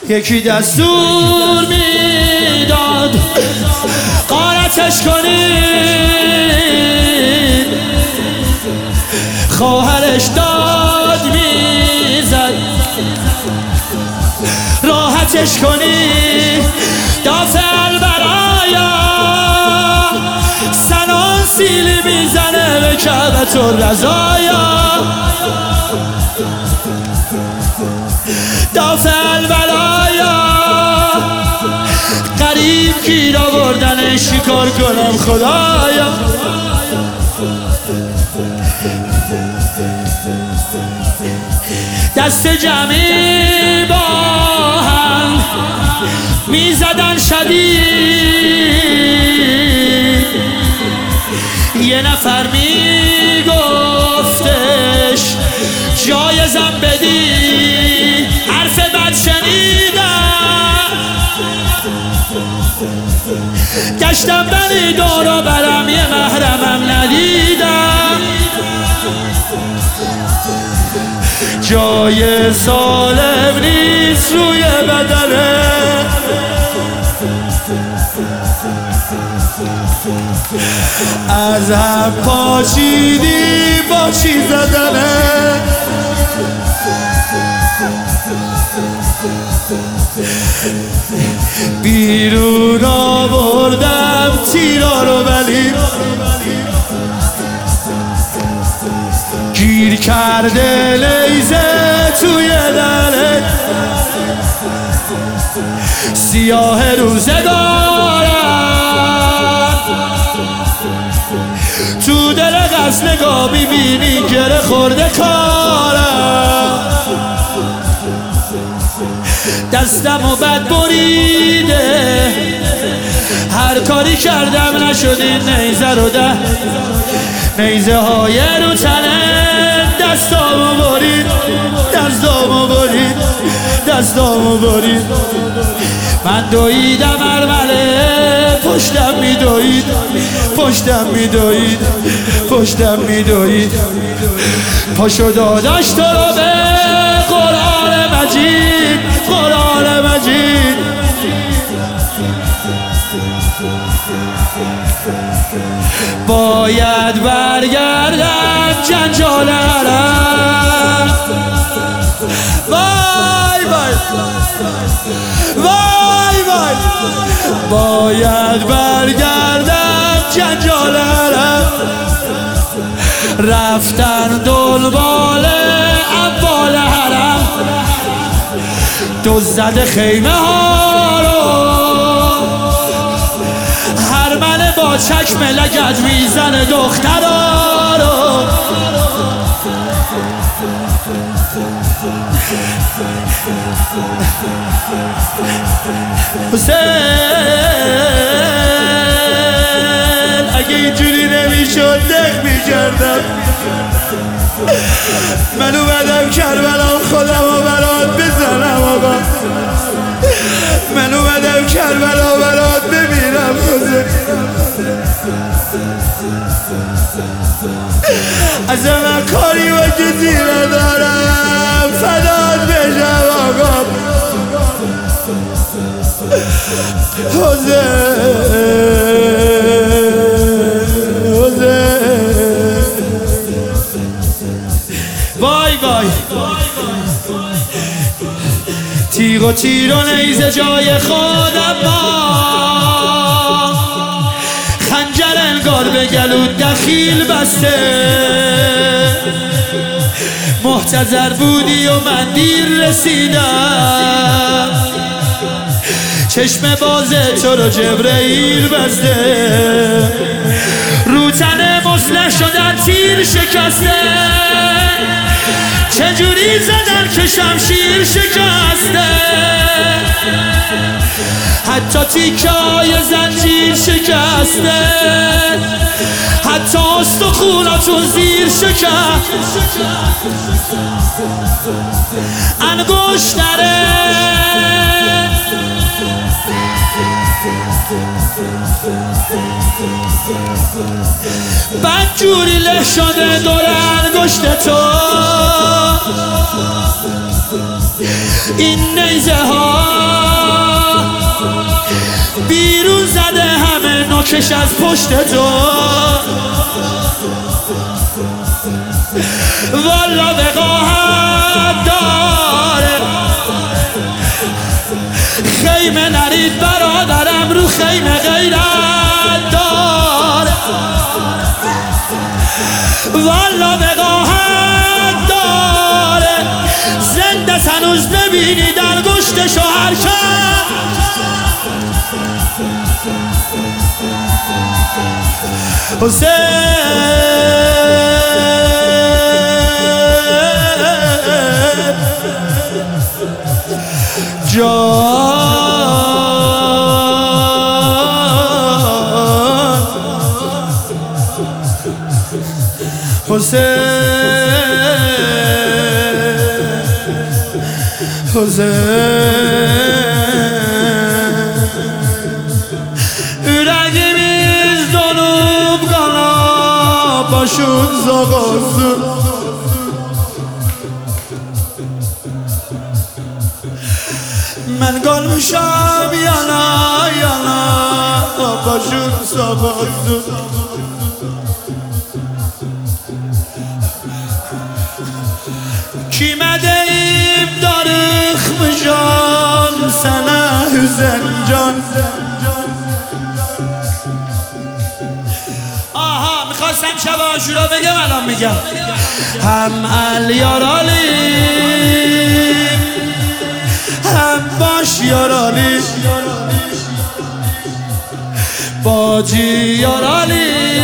یکی دستور میداد غارتش کنید، خواهرش داد میزد راحتش کنید. دافع البرایا سنان سیلی میزنه به کعبت الرزایا، دافع البرایا قریب گیر آوردن شکار کنم خدایا. دست جمعی با هم میزدن شدید، یه نفر میگفتش جایزم بدی، حرف بد شنیدم گشتم بلی دورا برم یه محرمم ندیدم، جای سالم نیست روی بدنه، از هم پاشیدی با چی زدنه، بیرون آوردم تیرا رو ولی گیر کرده لیزه توی دره، سیاه روزگارم تو دل قصد نگاه میبینی گره خورده کارم، دستم و بد بریده هر کاری کردم نشد این نیزه رو ده، نیزه های رو تنه دستامو برید، دستامو برید، دستامو برید، من دویدم ارمله پشتم میدوید، پشتم میدوید، پشتم میدوید، پاشو داداش تو رو به قرآن مجید، قرآن مجید، باید برگردم جنجال حرم، وای وای وای وای، باید برگردم جنجال حرم، رفتن دنبال اموال حرم، دزد خیمه ها رو هرمن با چکم لگد میزنه دخترها رو، حسین اگه اینجوری نمیشد دق میکردم، من اومدم کربلام خودم و برات بزنم آقا، من اومدم کربلا برات ببینم حسین، از من کاری و کسی ندارم فدات بشم آقا، حسین حسین، وای وای، تیغ و تیر و نیزه جای خودم ما، خنجر انگار به گلود دخیل بسته، محتضر بودی و من دیر رسیدم، چشم بازه تو رو جبرئیل بسته، رو تن مسلح شدن تیر شکسته، چجوری زدن که شمشیر شکسته، حتی تیکه های زنجیر شکسته، حتی استخوناتون زیر شکسته، انگشتره بدجوری له شده دور انگشت تو، این نیزه ها اشکش از پشت تو والا وقاحت داره خیمه نرید برادرم رو خیمه غیرت داره والا وقاحت داره زنده هنوز ببینی در گوشت شوهر کرد حسین جان José Yüreğimiz donup kana başın sağolsun Ben kalmışam yana yana başın sağolsun Kime deyip darıkmışam sana hüzen can Aha میخواستم شب عاشورا بگم الان میگم هم الیارالی هم باش یارالی باجی یارالی